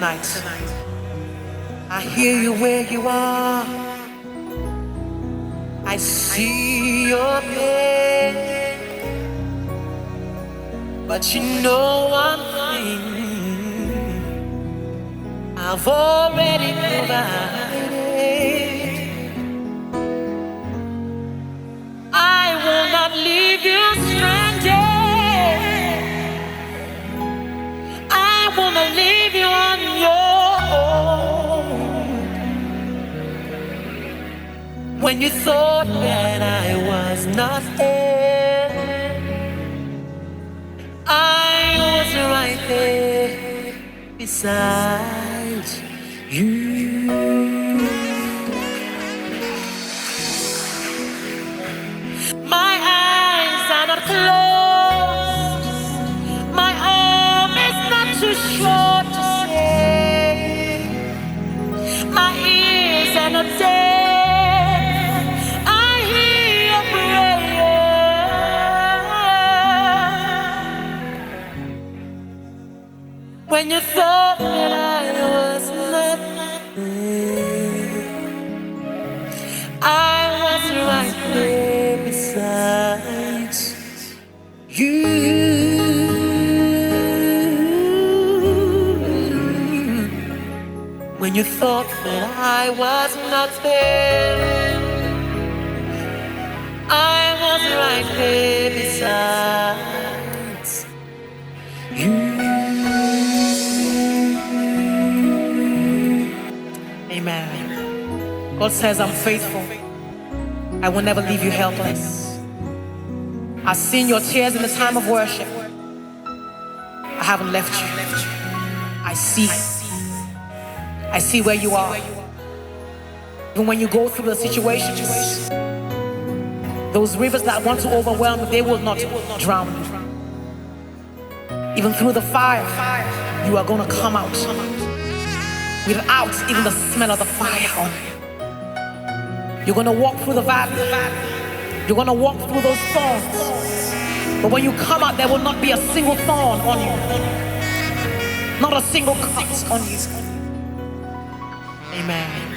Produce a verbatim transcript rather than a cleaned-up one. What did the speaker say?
tonight. I hear you where you are. I see your pain. But you know one thing, I've already provided. I will not leave you stranded. I will not leave you on your own. When you thought that I was not there, I was right there beside you. My eyes are not closed. My arm is not too short to say. My ears are not dead. I hear your prayer. When you thought that I was not there, I was right there beside you. When you thought that I was not there, I was right there beside you. Amen. God says I'm faithful. I will never leave you helpless. I've seen your tears in the time of worship. I haven't left you. I see. I see where you are. Even when you go through the situations, those rivers that want to overwhelm you, they will not drown you. Even through the fire, you are going to come out without even the smell of the fire on you. You're going to walk through the valley. You're going to walk through those thorns. But when you come out, there will not be a single thorn on you. Not a single cut on you. Amen.